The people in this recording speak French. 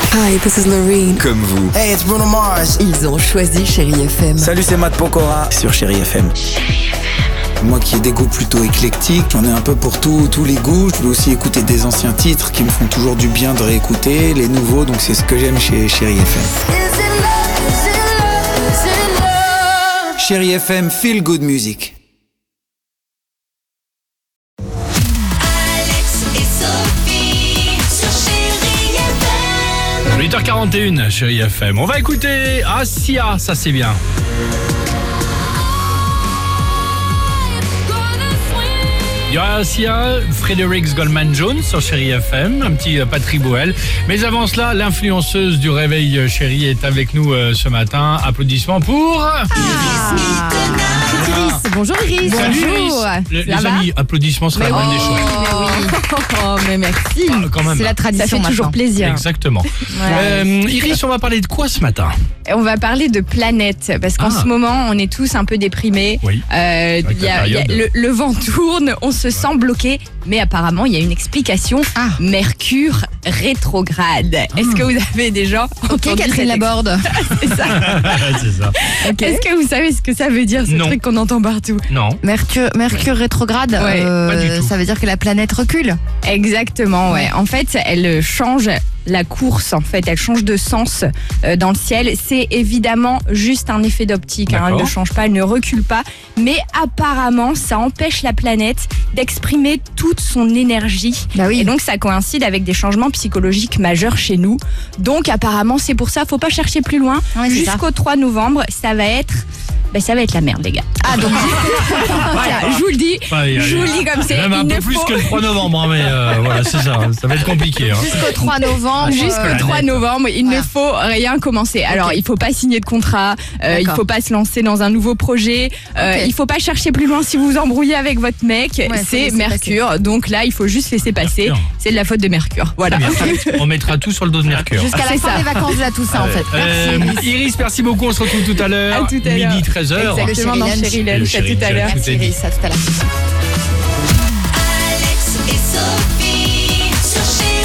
Hi, this is Loreen. Comme vous. Hey, it's Bruno Mars. Ils ont choisi Chérie FM. Salut, c'est Matt Pokora sur Chérie FM. Moi qui ai des goûts plutôt éclectiques, j'en ai un peu pour tous les goûts. Je peux aussi écouter des anciens titres qui me font toujours du bien de réécouter, les nouveaux, donc c'est ce que j'aime chez Chérie FM. Chérie FM, feel good music. 8h41, Chérie FM. On va écouter Sia, ça c'est bien. Il y aura Sia, Fredericks Goldman Jones sur Chérie FM, un petit Patrick Bruel. Mais avant cela, l'influenceuse du réveil Chérie est avec nous ce matin. Applaudissements pour... Iris, bonjour Iris. Salut Bonjour. Iris. Les amis, applaudissements serait la bonne des choses. Oh, mais merci. Quand même. C'est la tradition. Ça fait toujours plaisir. Exactement. Voilà. Iris, on va parler de quoi ce matin? On va parler de planète parce qu'en ce moment, on est tous un peu déprimés. Oui. Le vent tourne, on se sent bloqué, mais apparemment, il y a une explication. Mercure rétrograde. Est-ce que vous avez déjà entendu Catherine Laborde. C'est ça. C'est ça. Est-ce que vous savez ce que ça veut dire, ce truc qu'on entend partout? Non. Mercure rétrograde, pas du tout. ça veut dire que la planète recule. Exactement, ouais. En fait, elle change la course, en fait, elle change de sens dans le ciel. C'est évidemment juste un effet d'optique, hein. Elle ne change pas, elle ne recule pas, mais apparemment, ça empêche la planète d'exprimer toute son énergie. Bah oui. Et donc, ça coïncide avec des changements psychologiques majeurs chez nous. Donc, apparemment, c'est pour ça, faut pas chercher plus loin. Ouais, Jusqu'au 3 novembre, ça va être la merde, les gars. Donc Voilà, je vous le dis, comme c'est. Même un peu plus que le 3 novembre, hein, mais voilà, c'est ça. Ça va être compliqué. Hein. jusqu'au 3 novembre. Jusqu'au 3 novembre, il ne faut rien commencer. Alors, il ne faut pas signer de contrat, il ne faut pas se lancer dans un nouveau projet, il ne faut pas chercher plus loin si vous vous embrouillez avec votre mec. C'est Mercure, passer. Donc là, il faut juste laisser passer. C'est de la faute de Mercure. Voilà. On mettra tout sur le dos de Mercure. Jusqu'à la fin des vacances de la Toussaint, en fait. Merci. Iris, merci beaucoup. On se retrouve tout à l'heure. À tout à l'heure. Midi 13h. Exactement, dans Chérie Lunch. À tout à l'heure. Merci Iris, à tout à l'heure. Alex et Sophie sur Chérie.